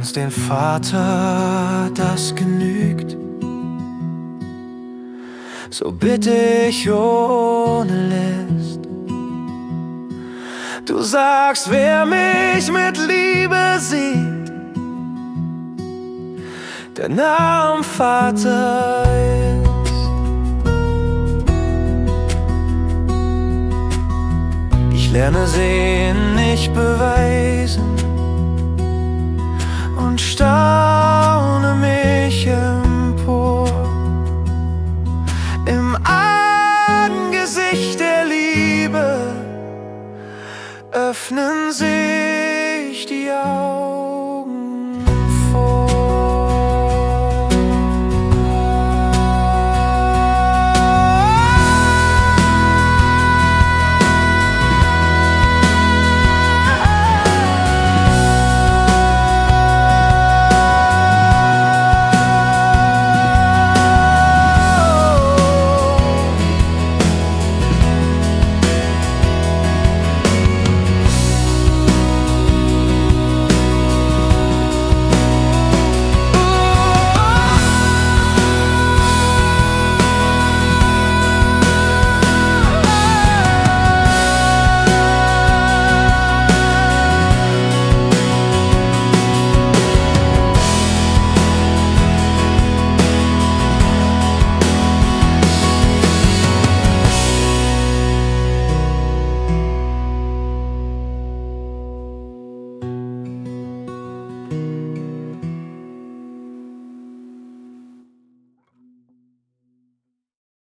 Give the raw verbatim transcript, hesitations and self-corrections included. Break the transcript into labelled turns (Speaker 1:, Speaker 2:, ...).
Speaker 1: uns den Vater das genügt, so bitte ich ohne List. Du sagst, wer mich mit Liebe sieht, der nah am Vater ist. Ich lerne sehen, nicht beweisen und staune mich im